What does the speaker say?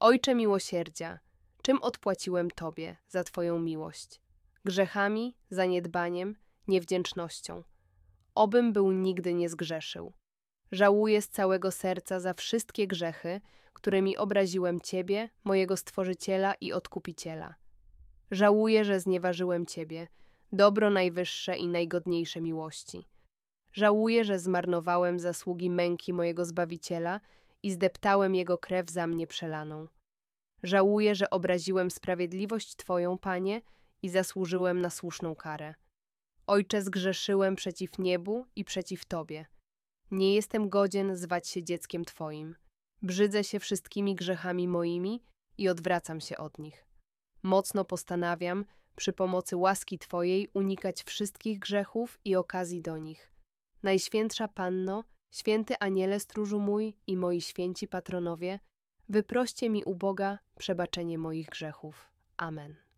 Ojcze miłosierdzia, czym odpłaciłem Tobie za Twoją miłość? Grzechami, zaniedbaniem, niewdzięcznością. Obym był nigdy nie zgrzeszył. Żałuję z całego serca za wszystkie grzechy, którymi obraziłem Ciebie, mojego Stworzyciela i Odkupiciela. Żałuję, że znieważyłem Ciebie, dobro najwyższe i najgodniejsze miłości. Żałuję, że zmarnowałem zasługi męki mojego Zbawiciela i zdeptałem Jego krew za mnie przelaną. Żałuję, że obraziłem sprawiedliwość Twoją, Panie, i zasłużyłem na słuszną karę. Ojcze, zgrzeszyłem przeciw niebu i przeciw Tobie. Nie jestem godzien zwać się dzieckiem Twoim. Brzydzę się wszystkimi grzechami moimi i odwracam się od nich. Mocno postanawiam, przy pomocy łaski Twojej, unikać wszystkich grzechów i okazji do nich. Najświętsza Panno, święty Aniele stróżu mój i moi święci patronowie, wyproście mi u Boga przebaczenie moich grzechów. Amen.